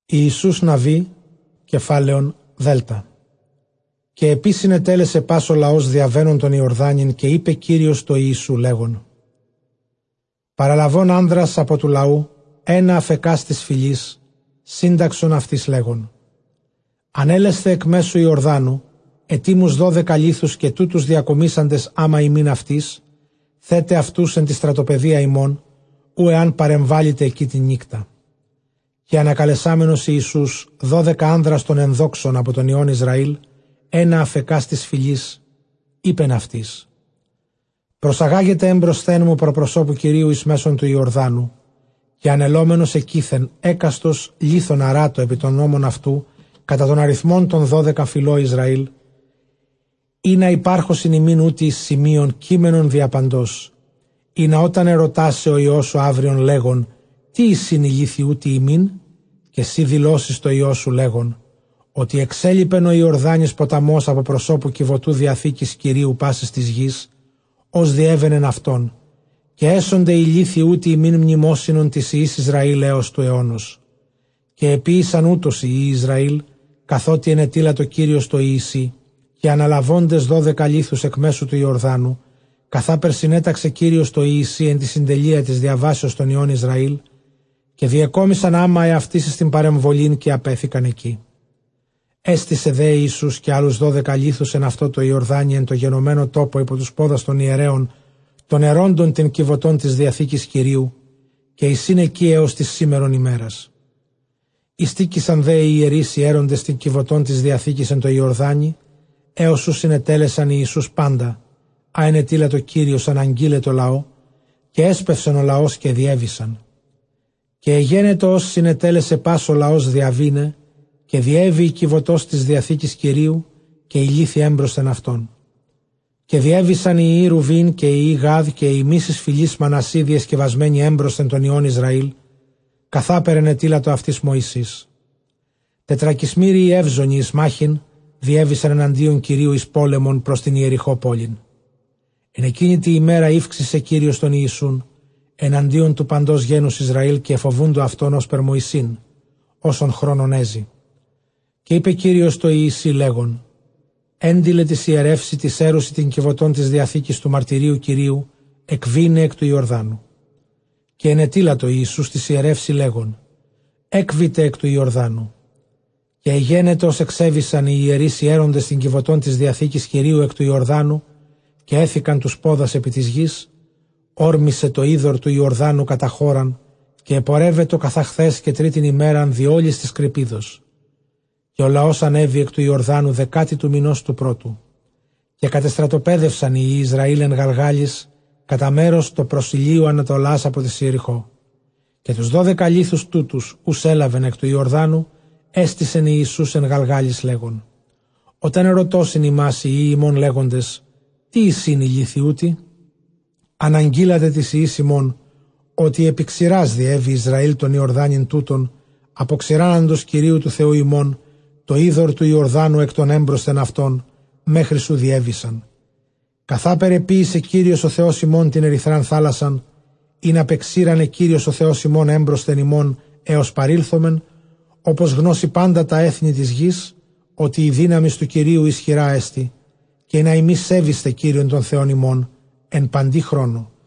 Ιησούς Ναβί, κεφάλαιον Δέλτα. Και επίσης συνετέλεσε πας ο λαός διαβαίνον τον Ιορδάνην, και είπε Κύριος το Ιησού λέγον: παραλαβών άνδρας από του λαού, ένα αφεκάς της φυλής, σύνταξον αυτής λέγον: ανέλεσθε εκ μέσου Ιορδάνου, ετήμους 12 λίθους και τούτους διακομίσαντες άμα ημίν αυτής, θέτε αυτούς εν τη στρατοπεδία ημών, ου εάν παρεμβάλλετε εκεί τη νύκτα. Και ανακαλεσάμενος Ιησούς 12 άνδρας των ενδόξων από τον ιών Ισραήλ, ένα αφεκάς της φυλής, είπεν αυτής: προσαγάγετε εμπροσθέν μου προπροσώπου Κυρίου εις μέσον του Ιορδάνου, και ανελόμενος εκείθεν έκαστος λίθον αράτο επί των νόμων αυτού, κατά των αριθμών των 12 φυλό Ισραήλ, ή να υπάρχωσιν ημίν ούτι εις σημείων κείμενον διαπαντός, ή να όταν ερωτάσε ο Υιός σου αύριον λέγον: τι εισήν η λύθη ούτι ημίν, και εσύ δηλώσεις το Υιό σου λέγον: ότι εξέλιπεν ο Ιορδάνης ποταμός από προσώπου κυβωτού διαθήκης Κυρίου πάσης της γης, ως διέβαινεν αυτόν, και έσονται οι λύθοι ούτι ημίν μνημόσυνον της Υιής Ισραήλ έως του αιώνος. Και επίησαν ούτως οι Υιοί Ισραήλ, καθότι ενετήλα το Κύριος το Ιησή, και αναλαβώντες 12 λίθους εκ μέσου του Ιορδάνου, καθάπερ συνέταξε Κύριος το Ιησή εν τη συντελεία της διαβάσεως των ιών Ισραήλ, και διεκόμισαν άμα εαυτής στην παρεμβολήν και απέθηκαν εκεί. Έστησε δε Ιησούς και άλλους 12 λίθους εν αυτό το Ιορδάνη εν το γενομένο τόπο υπό τους πόδας των ιερέων, των ερόντων την κυβωτών της Διαθήκης Κυρίου, και εισήν εκεί έως της σήμερον ημέρας. Ιστίκησαν δε οι ιερείς οι έροντες την κυβωτών της Διαθήκης εν το Ιορδάνη, έως σου συνετέλεσαν Ιησούς πάντα, αενετήλα το Κύριος αναγγείλε το λαό, και έσπευσαν ο λαός και διέβησαν. Και εγένετο ως συνετέλεσε πας ο λαός διαβήνε, και διέβη η κυβωτός της Διαθήκης Κυρίου, και η λύθη έμπροσθεν αυτόν. Και διέβησαν οι Ιη Ρουβήν και οι Ιη Γάδ και οι μίσης φυλής Μανασσί διεσκευασμένοι έμπροσθεν των ιών Ισραήλ, καθάπερεν ετήλατο αυτής Μωυσής. Τετρακισμύριοι εύζωνοι εις μάχην διέβησαν εναντίον Κυρίου εις πόλεμον προς την Ιεριχώ πόλην. Εν εκείνη τη ημέρα ύφξησε Κύριος τον Ιησούν εναντίον του παντός γένους Ισραήλ, και εφοβούντο αυτόν ως περ Μωυσήν, όσον χρόνον έζει. Και είπε Κύριος το Ιησή λέγον: έντιλε της ιερεύση της έρωση την κυβωτών της Διαθήκης του μαρτυρίου Κυρίου, εκβήνε εκ του Ιορδάνου. Και ενετήλα το Ιησούς της ιερεύση λέγον: έκβητε εκ του Ιορδάνου. Και εγένετο ως εξέβησαν οι ιερείς ιέροντες την κυβωτών της Διαθήκης Κυρίου εκ του Ιορδάνου, και έθηκαν τους πόδας επί της γης, όρμησε το είδωρ του Ιορδάνου κατά χώραν, και επορεύετο καθά χθες και τρίτην ημέραν διόλης της κρυπίδος. Και ο λαός ανέβη εκ του Ιορδάνου 10η του μηνός του πρώτου. Και κατεστρατοπέδευσαν οι Ισραήλ εν Γαλγάλης, κατά μέρος το προσιλίου ανατολάς από τη Ιεριχώ. Και τους 12 λίθους τούτους ους έλαβεν εκ του Ιορδάνου, έστησεν Ιησούς εν Γαλγάλης λέγον: όταν ερωτώσιν ημάς οι Υιοί ημών λέγοντες: τι εισήν η λύθη ούτη, αναγγείλατε της Υιής ημών, ότι επί ξηράς διέβη Ισραήλ τον Ιορδάνην τούτον, από ξηράναντος Κυρίου του Θεού ημών, το είδωρ του Ιορδάνου εκ των έμπροσθεν αυτών, μέχρι σου διέβησαν. Καθάπερ επίησε Κύριος ο Θεός ημών την ερυθράν θάλασσαν, ή να απεξήρανε Κύριος ο Θεός ημών έμπροσθεν ημών, έως παρήλθομεν, όπως γνώσει πάντα τα έθνη της γης, ότι η δύναμη του Κυρίου ισχυρά έστι, και να ημείς σέβηστε Κύριον των Θεών ημών, εν παντή χρόνο.